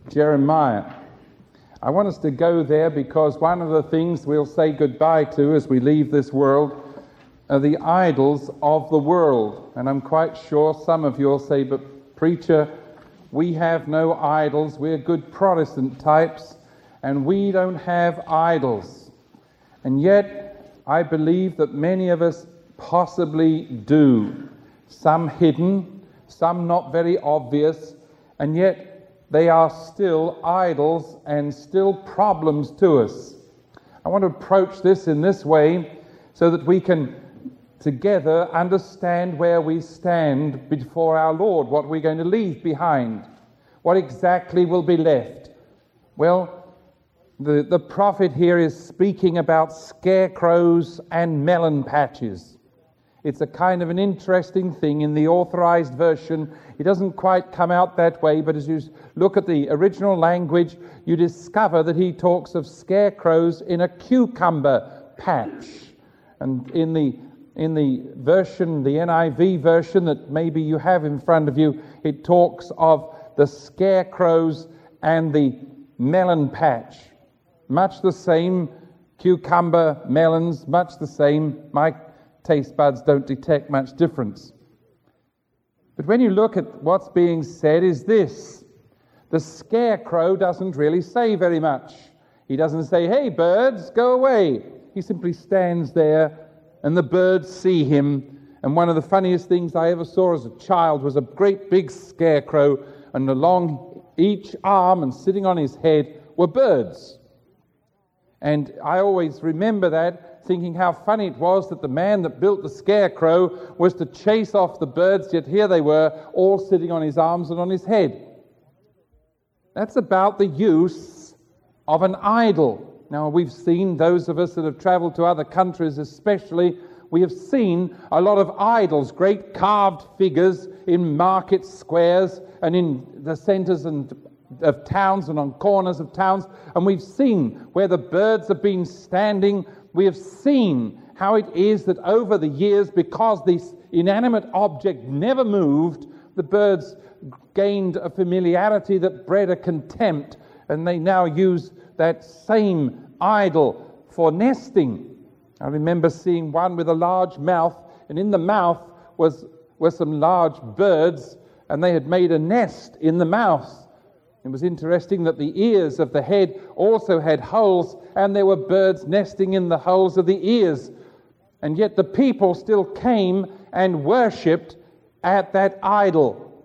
Jeremiah. I want us to go there because one of the things we'll say goodbye to as we leave this world are the idols of the world. And I'm quite sure some of you will say, but preacher, we have no idols. We're good Protestant types and we don't have idols. And yet I believe that many of us possibly do. Some hidden, some not very obvious, and yet they are still idols and still problems to us. I want to approach this in this way so that we can together understand where we stand before our Lord, what we're going to leave behind, what exactly will be left. Well, the prophet here is speaking about scarecrows and melon patches. It's a kind of an interesting thing. In the authorized version, it doesn't quite come out that way, but as you look at the original language, you discover that he talks of scarecrows in a cucumber patch. And in the version, the NIV version that maybe you have in front of you, it talks of the scarecrows and the melon patch. Much the same, cucumber, melons, much the same. My taste buds don't detect much difference. But when you look at what's being said is this: the scarecrow doesn't really say very much. He doesn't say, hey birds, go away. He simply stands there and the birds see him. And one of the funniest things I ever saw as a child was a great big scarecrow, and along each arm and sitting on his head were birds. And I always remember that, thinking how funny it was that the man that built the scarecrow was to chase off the birds, yet here they were, all sitting on his arms and on his head. That's about the use of an idol. Now, we've seen, those of us that have traveled to other countries especially, we have seen a lot of idols, great carved figures in market squares and in the centers of towns and on corners of towns, and we've seen where the birds have been standing. We have seen how it is that over the years, because this inanimate object never moved, the birds gained a familiarity that bred a contempt, and they now use that same idol for nesting. I remember seeing one with a large mouth, and in the mouth were some large birds, and they had made a nest in the mouth. It was interesting that the ears of the head also had holes, and there were birds nesting in the holes of the ears. And yet the people still came and worshipped at that idol.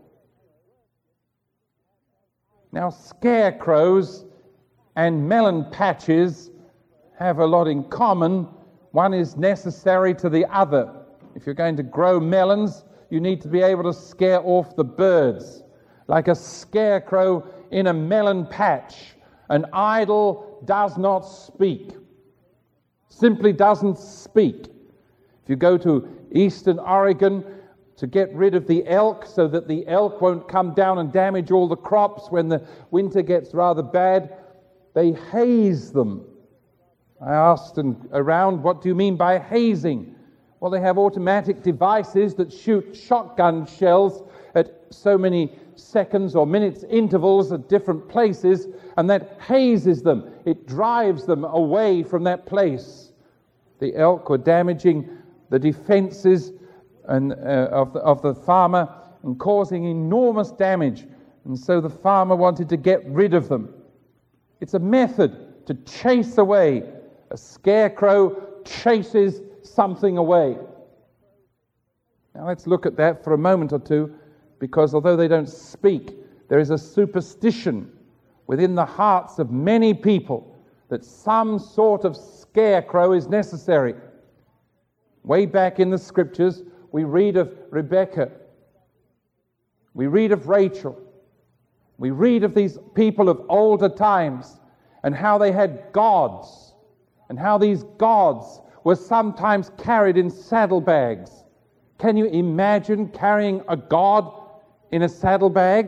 Now, scarecrows and melon patches have a lot in common. One is necessary to the other. If you're going to grow melons, you need to be able to scare off the birds. Like a scarecrow in a melon patch, an idol does not speak. Simply doesn't speak. If you go to eastern Oregon to get rid of the elk so that the elk won't come down and damage all the crops when the winter gets rather bad, they haze them. I asked around, what do you mean by hazing? Well, they have automatic devices that shoot shotgun shells at so many seconds or minutes intervals at different places, and that hazes them. It drives them away from that place. The elk were damaging the defenses of the farmer and causing enormous damage, and so the farmer wanted to get rid of them. It's a method to chase away. A scarecrow chases something away. Now let's look at that for a moment or two, because although they don't speak, there is a superstition within the hearts of many people that some sort of scarecrow is necessary. Way back in the scriptures, we read of Rebecca. We read of Rachel. We read of these people of older times and how they had gods, and how these gods were sometimes carried in saddlebags. Can you imagine carrying a god in a saddlebag?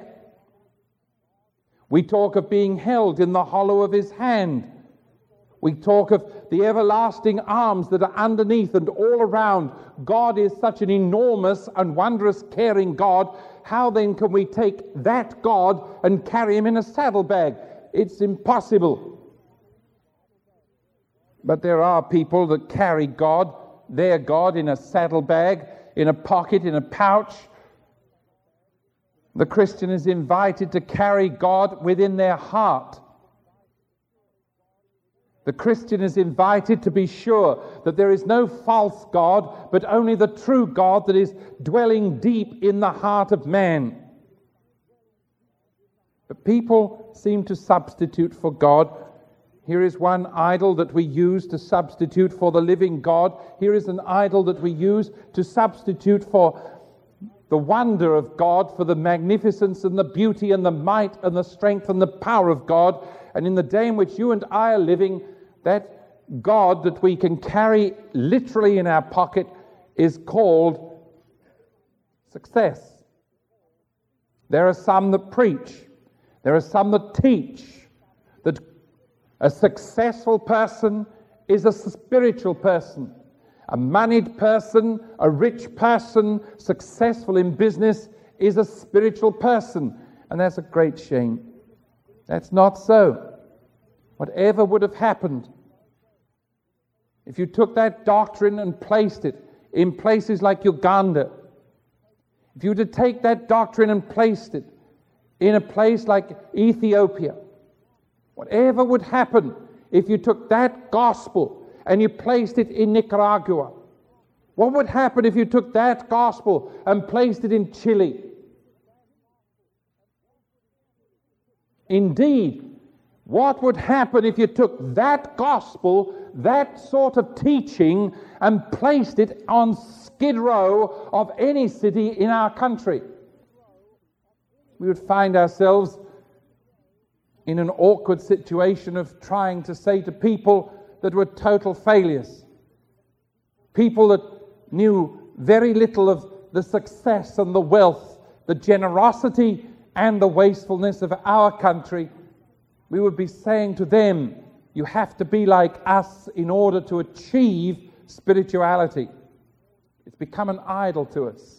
We talk of being held in the hollow of his hand. We talk of the everlasting arms that are underneath and all around. God is such an enormous and wondrous caring God. how then can we take that God and carry him in a saddlebag? It's impossible. But there are people that carry God, their God, in a saddlebag, in a pocket, in a pouch. The Christian is invited to carry God within their heart. The Christian is invited to be sure that there is no false God, but only the true God that is dwelling deep in the heart of man. But people seem to substitute for God. Here is one idol that we use to substitute for the living God. Here is an idol that we use to substitute for the wonder of God, for the magnificence and the beauty and the might and the strength and the power of God. And in the day in which you and I are living, that God that we can carry literally in our pocket is called success. There are some that preach. There are some that teach that a successful person is a spiritual person. A moneyed person, a rich person, successful in business is a spiritual person. And that's a great shame. That's not so. Whatever would have happened if you took that doctrine and placed it in places like Uganda, if you were to take that doctrine and placed it in a place like Ethiopia, whatever would happen if you took that gospel and you placed it in Nicaragua, what would happen if you took that gospel and placed it in Chile? Indeed, what would happen if you took that gospel, that sort of teaching, and placed it on Skid Row of any city in our country? We would find ourselves in an awkward situation of trying to say to people that were total failures, people that knew very little of the success and the wealth, the generosity and the wastefulness of our country. We would be saying to them, you have to be like us in order to achieve spirituality. It's become an idol to us.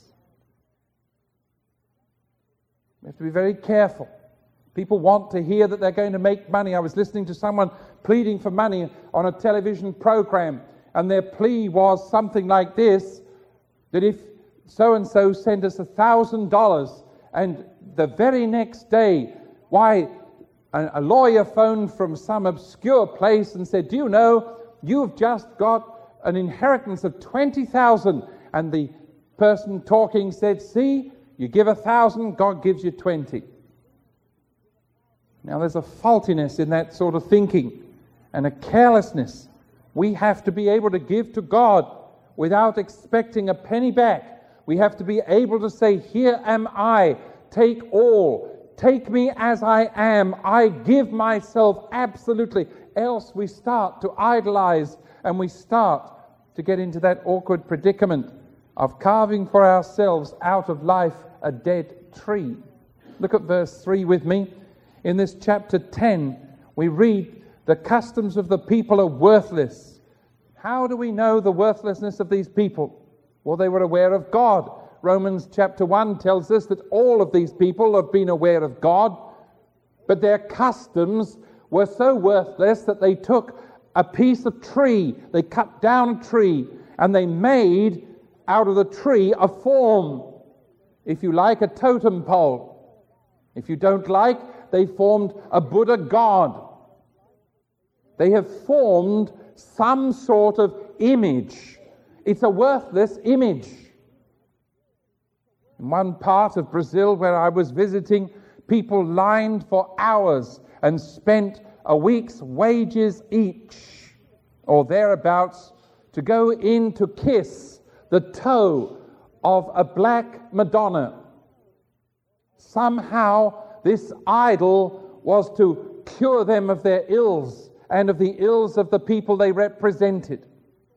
We have to be very careful. People want to hear that they're going to make money. I was listening to someone pleading for money on a television program, and their plea was something like this, that if so-and-so sent us $1,000, and the very next day, a lawyer phoned from some obscure place and said, do you know, you've just got an inheritance of $20,000. And the person talking said, see, you give $1,000, God gives you 20. Now there's a faultiness in that sort of thinking and a carelessness. We have to be able to give to God without expecting a penny back. We have to be able to say, here am I, take all. Take me as I am. I give myself absolutely. Else we start to idolize and we start to get into that awkward predicament of carving for ourselves out of life a dead tree. Look at verse 3 with me. In this chapter 10, we read, the customs of the people are worthless. How do we know the worthlessness of these people? Well, they were aware of God. Romans chapter 1 tells us that all of these people have been aware of God, but their customs were so worthless that they took a piece of tree, they cut down a tree, and they made out of the tree a form. If you like, a totem pole. If you don't like, they formed a Buddha god. They have formed some sort of image. It's a worthless image. In one part of Brazil where I was visiting, people lined for hours and spent a week's wages each, or thereabouts, to go in to kiss the toe of a black Madonna. Somehow this idol was to cure them of their ills and of the ills of the people they represented.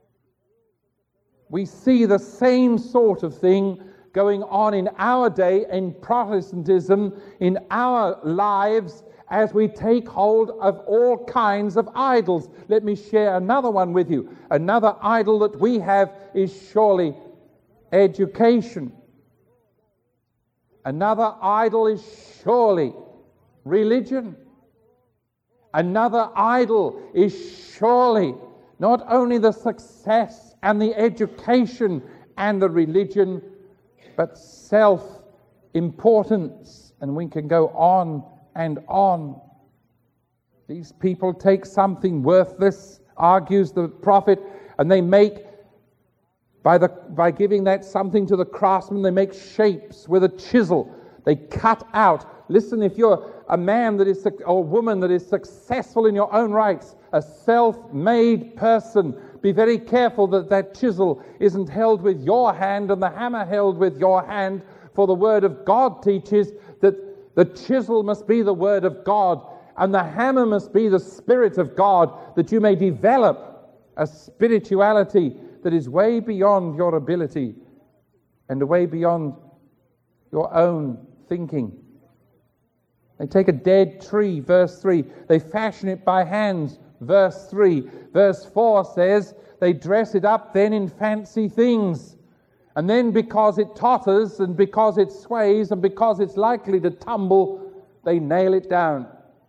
We see the same sort of thing going on in our day in Protestantism, in our lives, as we take hold of all kinds of idols. Let me share another one with you. Another idol that we have is surely education. Another idol is surely religion. Another idol is surely not only the success and the education and the religion, but self-importance. And we can go on and on. These people take something worthless, argues the prophet, and they make, by giving that something to the craftsman, they make shapes with a chisel. They cut out. Listen, if you're a man that is, or a woman that is successful in your own rights, a self-made person, be very careful that that chisel isn't held with your hand and the hammer held with your hand, for the Word of God teaches that the chisel must be the Word of God and the hammer must be the Spirit of God, that you may develop a spirituality that is way beyond your ability and way beyond your own thinking. They take a dead tree, verse 3. They fashion it by hands, verse 3. Verse 4 says, they dress it up then in fancy things. And then because it totters and because it sways and because it's likely to tumble, they nail it down.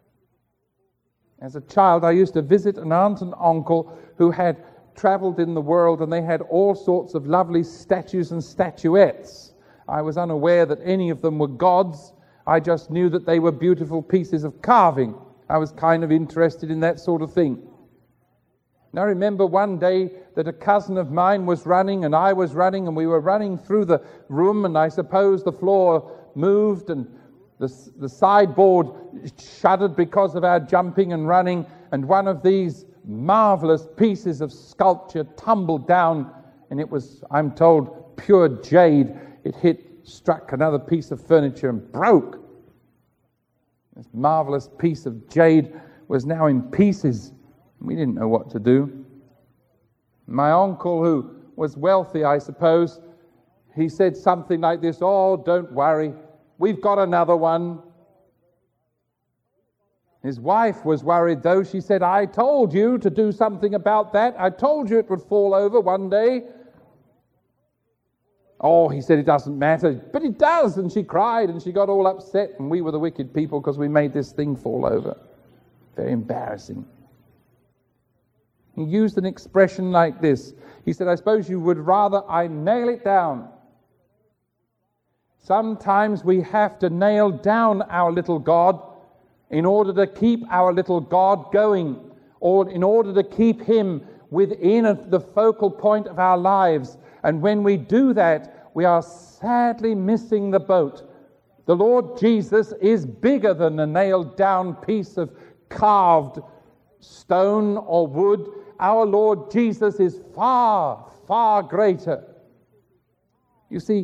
As a child, I used to visit an aunt and uncle who had traveled in the world, and they had all sorts of lovely statues and statuettes. I was unaware that any of them were gods. I just knew that they were beautiful pieces of carving. I was kind of interested in that sort of thing. And I remember one day that a cousin of mine was running and I was running, and we were running through the room, and I suppose the floor moved and the sideboard shuddered because of our jumping and running, and one of these marvelous pieces of sculpture tumbled down, and it was, I'm told, pure jade. It struck another piece of furniture and broke. This marvelous piece of jade was now in pieces. We didn't know what to do. My uncle, who was wealthy, I suppose, he said something like this, "Oh, don't worry, we've got another one." His wife was worried, though. She said, "I told you to do something about that. I told you it would fall over one day." "Oh," he said, "it doesn't matter." "But it does." And she cried and she got all upset, and we were the wicked people because we made this thing fall over. Very embarrassing. He used an expression like this. He said, "I suppose you would rather I nail it down." Sometimes we have to nail down our little God in order to keep our little God going, or in order to keep him within the focal point of our lives. And when we do that, we are sadly missing the boat. The Lord Jesus is bigger than a nailed down piece of carved stone or wood. Our Lord Jesus is far, far greater. You see,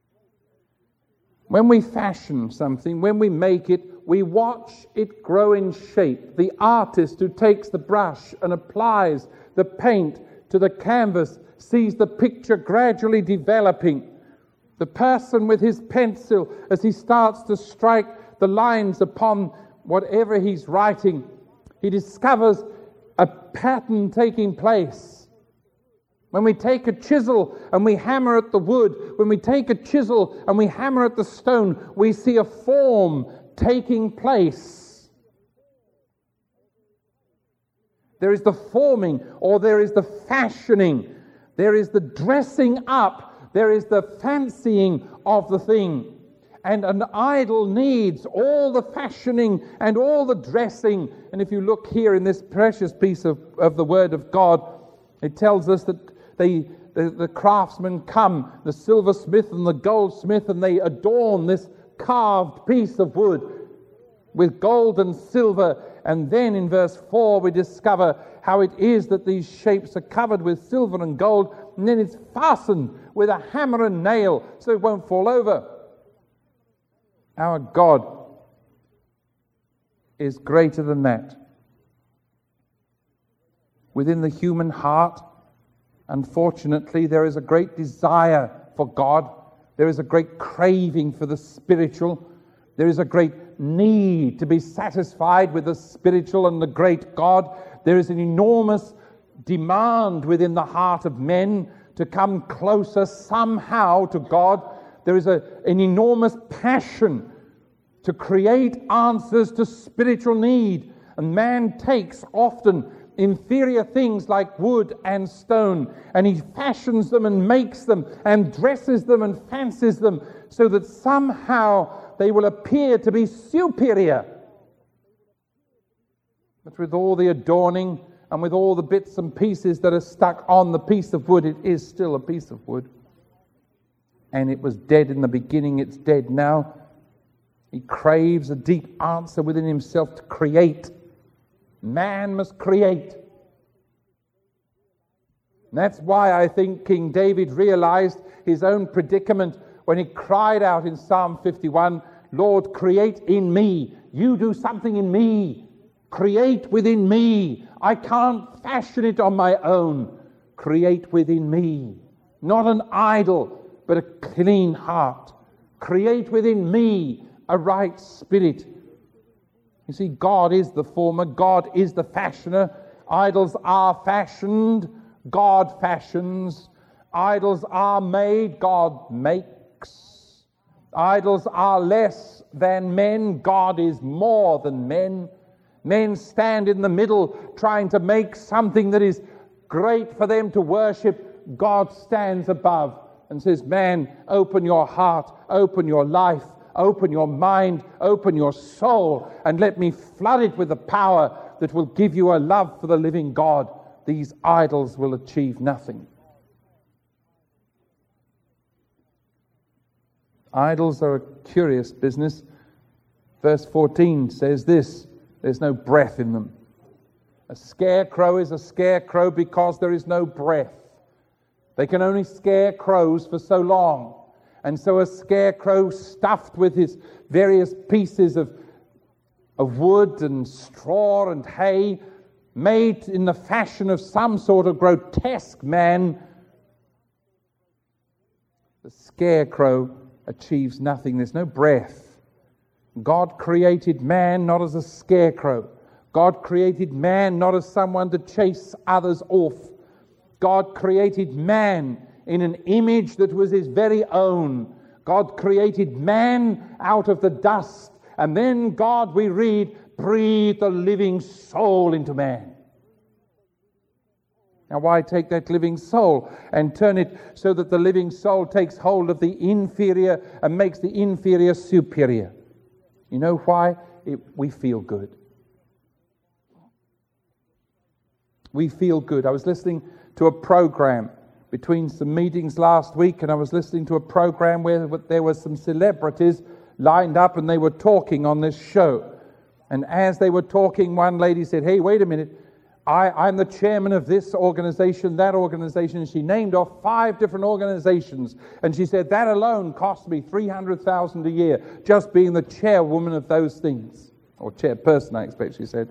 when we fashion something, when we make it, we watch it grow in shape. The artist who takes the brush and applies the paint to the canvas sees the picture gradually developing. The person with his pencil, as he starts to strike the lines upon whatever he's writing, he discovers a pattern taking place. When we take a chisel and we hammer at the wood, when we take a chisel and we hammer at the stone, we see a form taking place. There is the forming, or there is the fashioning. There is the dressing up. There is the fancying of the thing. And an idol needs all the fashioning and all the dressing. And if you look here in this precious piece of the Word of God, it tells us that the craftsmen come, the silversmith and the goldsmith, and they adorn this carved piece of wood with gold and silver. And then in verse 4 we discover how it is that these shapes are covered with silver and gold, and then it's fastened with a hammer and nail so it won't fall over. Our God is greater than that. Within the human heart, unfortunately, there is a great desire for God. There is a great craving for the spiritual. There is a great need to be satisfied with the spiritual and the great God. There is an enormous demand within the heart of men to come closer somehow to God. There is an enormous passion to create answers to spiritual need. And man takes often inferior things like wood and stone, and he fashions them and makes them and dresses them and fancies them so that somehow they will appear to be superior. But with all the adorning and with all the bits and pieces that are stuck on the piece of wood, it is still a piece of wood. And it was dead in the beginning, it's dead now. He craves a deep answer within himself to create. Man must create. And that's why I think King David realized his own predicament when he cried out in Psalm 51, Lord, create in me. You do something in me. Create within me. I can't fashion it on my own. Create within me. Not an idol, but a clean heart. Create within me a right spirit. You see, God is the former, God is the fashioner. Idols are fashioned, God fashions. Idols are made, God makes. Idols are less than men, God is more than men. Men stand in the middle trying to make something that is great for them to worship. God stands above and says, man, open your heart, open your life, open your mind, open your soul, and let me flood it with the power that will give you a love for the living God. These idols will achieve nothing. Idols are a curious business. Verse 14 says this, there's no breath in them. A scarecrow is a scarecrow because there is no breath. They can only scare crows for so long. And so a scarecrow stuffed with his various pieces of wood and straw and hay, made in the fashion of some sort of grotesque man, the scarecrow achieves nothing. There's no breath. God created man not as a scarecrow. God created man not as someone to chase others off. God created man in an image that was his very own. God created man out of the dust. And then God, we read, breathed a living soul into man. Now why take that living soul and turn it so that the living soul takes hold of the inferior and makes the inferior superior? You know why? We feel good. We feel good. I was listening to a program between some meetings last week, and I was listening to a program where there were some celebrities lined up and they were talking on this show. And as they were talking, one lady said, hey, wait a minute, I'm the chairman of this organization, that organization. And she named off 5 different organizations. And she said, that alone cost me $300,000 a year, just being the chairwoman of those things. Or chairperson, I expect she said.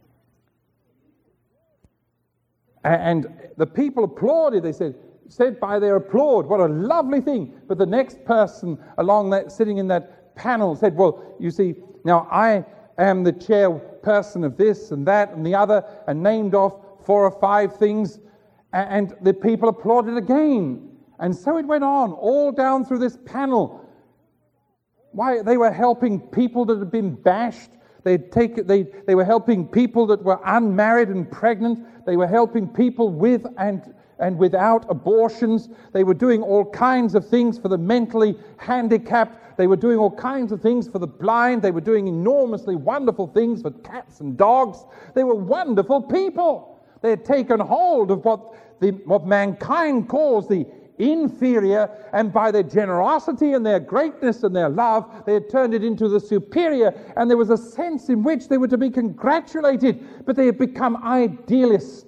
And the people applauded. They said by their applaud, what a lovely thing. But the next person along that, sitting in that panel, said, well, you see, now I am the chairperson of this and that and the other, and named off 4 or 5 things, and the people applauded again. And so it went on, all down through this panel. Why? They were helping people that had been bashed. They were helping people that were unmarried and pregnant. They were helping people with and without abortions. They were doing all kinds of things for the mentally handicapped. They were doing all kinds of things for the blind. They were doing enormously wonderful things for cats and dogs. They were wonderful people. They had taken hold of what mankind calls the inferior, and by their generosity and their greatness and their love, they had turned it into the superior, and there was a sense in which they were to be congratulated, but they had become idealists.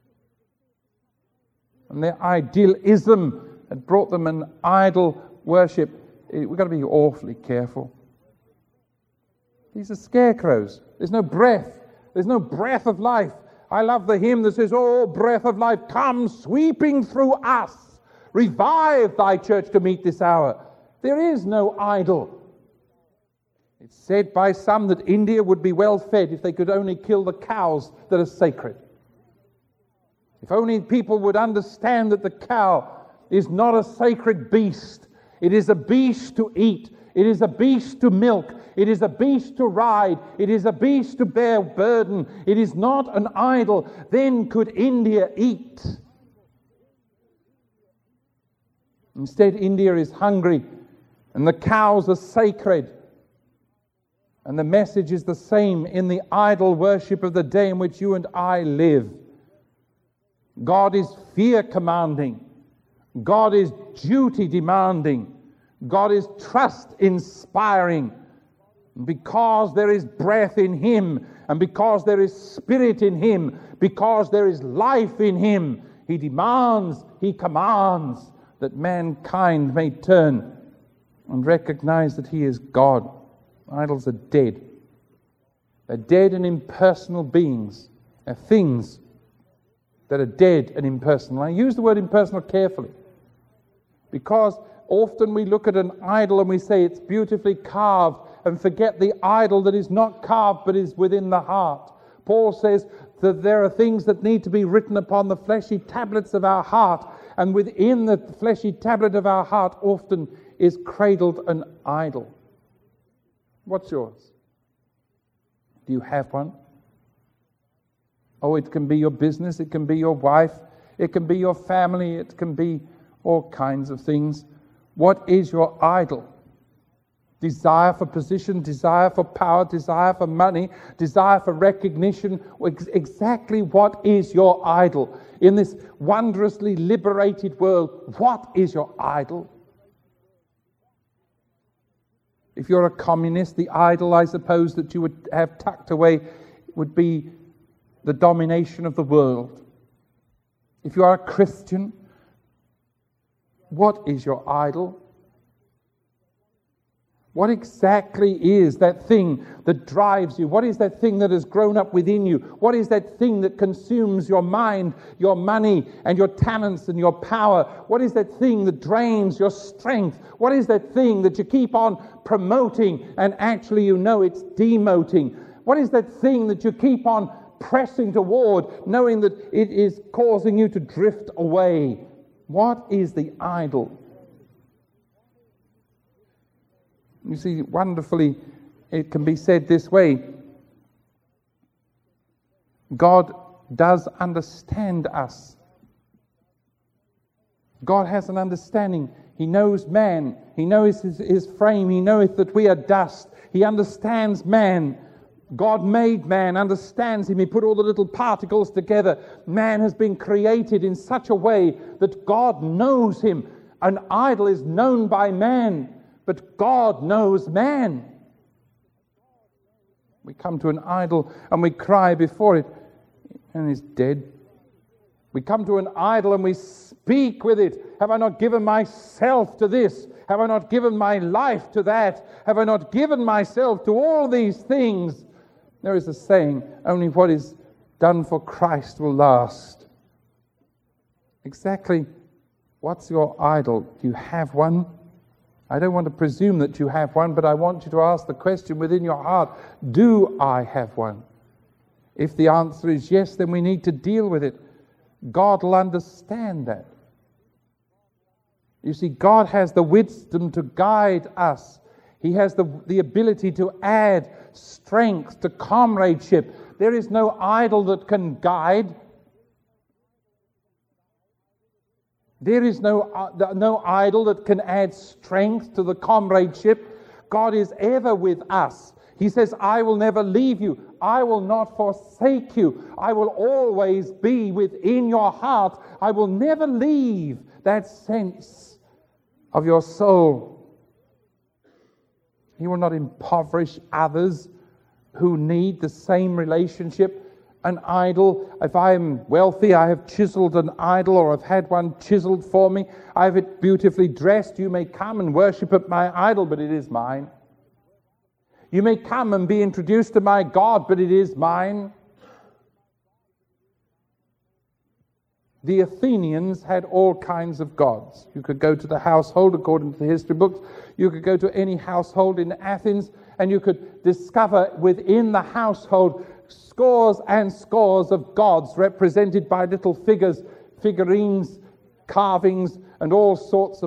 And their idealism had brought them an idol worship. We've got to be awfully careful. These are scarecrows. There's no breath. There's no breath of life. I love the hymn that says, oh, breath of life, come sweeping through us. Revive thy church to meet this hour. There is no idol. It's said by some that India would be well fed if they could only kill the cows that are sacred. If only people would understand that the cow is not a sacred beast. It is a beast to eat. It is a beast to milk. It is a beast to ride. It is a beast to bear burden. It is not an idol. Then could India eat? Instead, India is hungry, and the cows are sacred. And the message is the same in the idol worship of the day in which you and I live. God is fear commanding. God is duty demanding. God is trust inspiring. Because there is breath in Him, and because there is spirit in Him, because there is life in Him, He demands, He commands that mankind may turn and recognize that He is God. Idols are dead. They're dead and impersonal beings. They're things that are dead and impersonal. I use the word impersonal carefully, because often we look at an idol and we say it's beautifully carved, and forget the idol that is not carved but is within the heart. Paul says that there are things that need to be written upon the fleshy tablets of our heart, and within the fleshy tablet of our heart often is cradled an idol. What's yours? Do you have one? Oh, it can be your business, it can be your wife, it can be your family, it can be all kinds of things. What is your idol? Desire for position, desire for power, desire for money, desire for recognition. Exactly what is your idol? In this wondrously liberated world, what is your idol? If you're a communist, the idol, I suppose, that you would have tucked away would be the domination of the world. If you are a Christian, what is your idol? What exactly is that thing that drives you? What is that thing that has grown up within you? What is that thing that consumes your mind, your money, and your talents and your power? What is that thing that drains your strength? What is that thing that you keep on promoting and actually you know it's demoting? What is that thing that you keep on pressing toward, knowing that it is causing you to drift away? What is the idol? You see, wonderfully, it can be said this way. God does understand us. God has an understanding. He knows man. He knows his frame. He knoweth that we are dust. He understands man. God made man, understands him. He put all the little particles together. Man has been created in such a way that God knows him. An idol is known by man, but God knows man. We come to an idol and we cry before it, and it's dead. We come to an idol and we speak with it. Have I not given myself to this? Have I not given my life to that? Have I not given myself to all these things? There is a saying, only what is done for Christ will last. Exactly what's your idol? Do you have one? I don't want to presume that you have one, but I want you to ask the question within your heart, do I have one? If the answer is yes, then we need to deal with it. God will understand that. You see, God has the wisdom to guide us. He has the ability to add strength to comradeship. There is no idol that can guide. There is no idol that can add strength to the comradeship. God is ever with us. He says, I will never leave you. I will not forsake you. I will always be within your heart. I will never leave that sense of your soul. He will not impoverish others who need the same relationship. An idol, if I am wealthy, I have chiseled an idol, or I've had one chiseled for me. I have it beautifully dressed. You may come and worship at my idol, but it is mine. You may come and be introduced to my God, but it is mine. The Athenians had all kinds of gods. You could go to the household, according to the history books. You could go to any household in Athens, and you could discover within the household scores and scores of gods represented by little figures, figurines, carvings, and all sorts of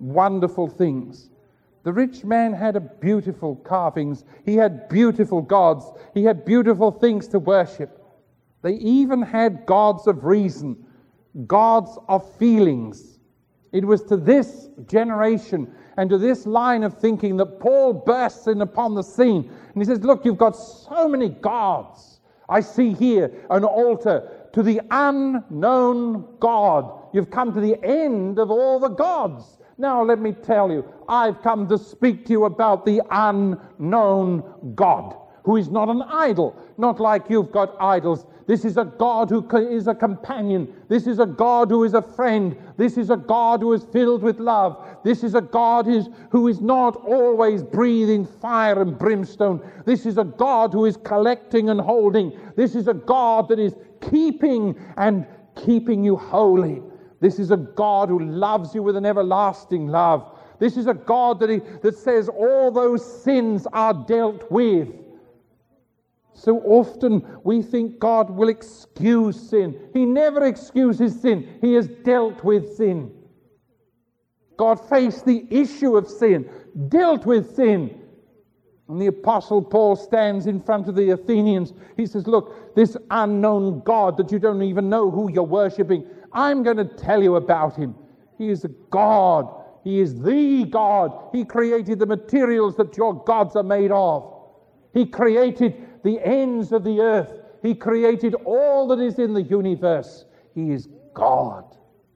wonderful things. The rich man had beautiful carvings. He had beautiful gods. He had beautiful things to worship. They even had gods of reason, gods of feelings. It was to this generation and to this line of thinking that Paul bursts in upon the scene. And he says, look, you've got so many gods. I see here an altar to the unknown God. You've come to the end of all the gods. Now let me tell you, I've come to speak to you about the unknown God, who is not an idol, not like you've got idols. This is a God who is a companion. This is a God who is a friend. This is a God who is filled with love. This is a God who is not always breathing fire and brimstone. This is a God who is collecting and holding. This is a God that is keeping you holy. This is a God who loves you with an everlasting love. This is a God that says all those sins are dealt with. So often we think God will excuse sin. He never excuses sin. He has dealt with sin. God faced the issue of sin, dealt with sin. And the Apostle Paul stands in front of the Athenians. He says, look, this unknown God that you don't even know who you're worshipping, I'm going to tell you about him. He is a God. He is the God. He created the materials that your gods are made of. He created the ends of the earth. He created all that is in the universe. He is God.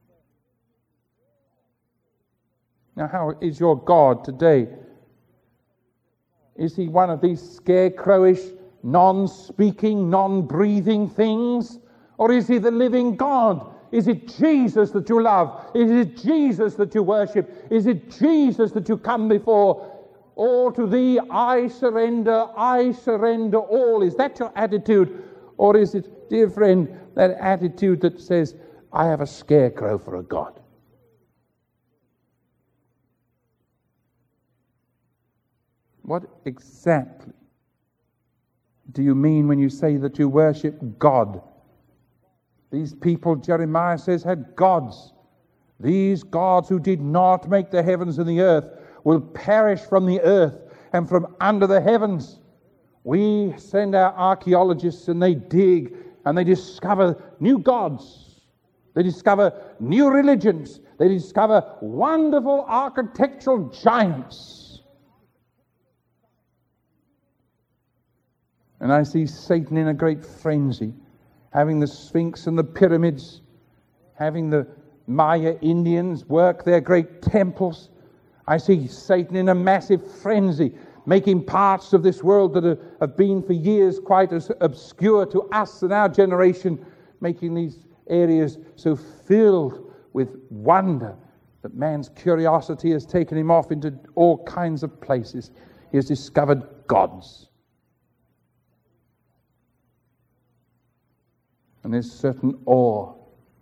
Now, how is your God today? Is he one of these scarecrowish, non-speaking, non-breathing things? Or is he the living God? Is it Jesus that you love? Is it Jesus that you worship? Is it Jesus that you come before? All to thee I surrender all. Is that your attitude? Or is it, dear friend, that attitude that says, I have a scarecrow for a God? What exactly do you mean when you say that you worship God? These people, Jeremiah says, had gods. These gods who did not make the heavens and the earth will perish from the earth and from under the heavens. We send our archaeologists and they dig and they discover new gods. They discover new religions. They discover wonderful architectural giants. And I see Satan in a great frenzy, having the Sphinx and the pyramids, having the Maya Indians work their great temples. I see Satan in a massive frenzy, making parts of this world that have been for years quite as obscure to us and our generation, making these areas so filled with wonder that man's curiosity has taken him off into all kinds of places. He has discovered gods. And there's certain awe.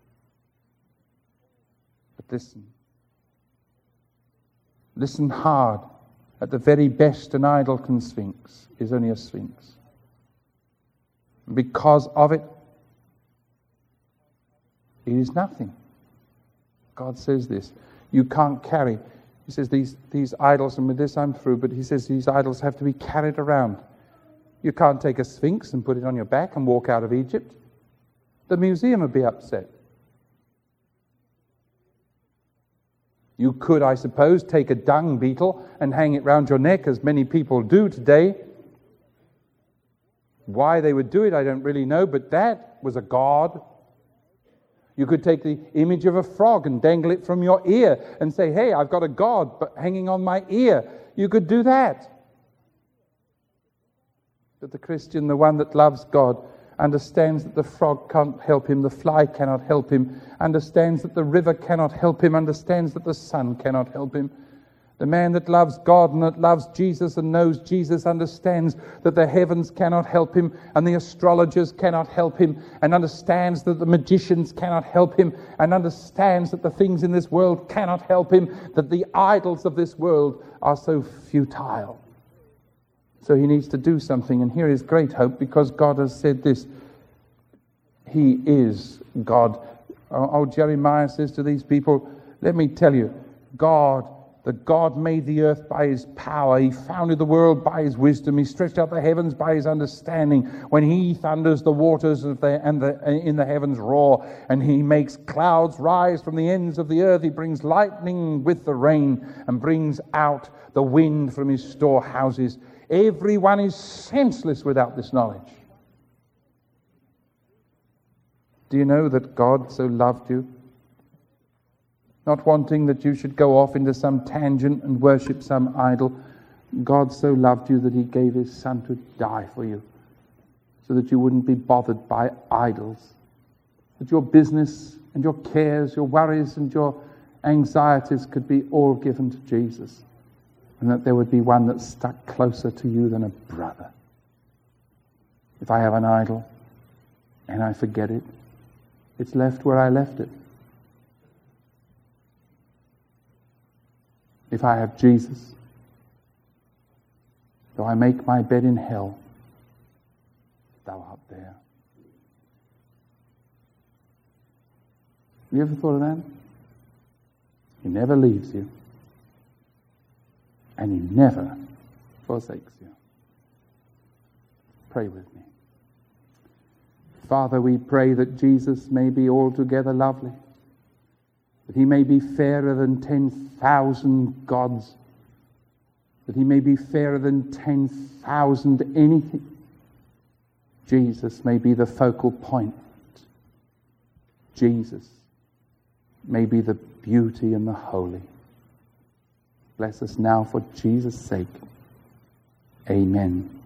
But listen hard. At the very best, an idol can sphinx is only a sphinx. And because of it, it is nothing. God says this. You can't carry. He says these idols, and with this I'm through, but he says these idols have to be carried around. You can't take a sphinx and put it on your back and walk out of Egypt. The museum would be upset. You could, I suppose, take a dung beetle and hang it round your neck, as many people do today. Why they would do it, I don't really know, but that was a god. You could take the image of a frog and dangle it from your ear and say, hey, I've got a god but hanging on my ear. You could do that. But the Christian, the one that loves God, understands that the frog can't help him, the fly cannot help him, understands that the river cannot help him, understands that the sun cannot help him. The man that loves God and that loves Jesus and knows Jesus understands that the heavens cannot help him and the astrologers cannot help him, and understands that the magicians cannot help him, and understands that the things in this world cannot help him, that the idols of this world are so futile. So he needs to do something, and here is great hope, because God has said this. He is God. Oh, Jeremiah says to these people, let me tell you, God that God made the earth by his power. He founded the world by his wisdom. He stretched out the heavens by his understanding. When he thunders, the waters in the heavens roar, and he makes clouds rise from the ends of the earth. He brings lightning with the rain and brings out the wind from his storehouses. Everyone is senseless without this knowledge. Do you know that God so loved you? Not wanting that you should go off into some tangent and worship some idol. God so loved you that he gave his Son to die for you, so that you wouldn't be bothered by idols. That your business and your cares, your worries and your anxieties could be all given to Jesus. And that there would be one that stuck closer to you than a brother. If I have an idol and I forget it, it's left where I left it. If I have Jesus, though I make my bed in hell, thou art there. Have you ever thought of that? He never leaves you. And he never forsakes you. Pray with me. Father, we pray that Jesus may be altogether lovely, that he may be fairer than 10,000 gods, that he may be fairer than 10,000 anything. Jesus may be the focal point. Jesus may be the beauty and the holy. Bless us now for Jesus' sake. Amen.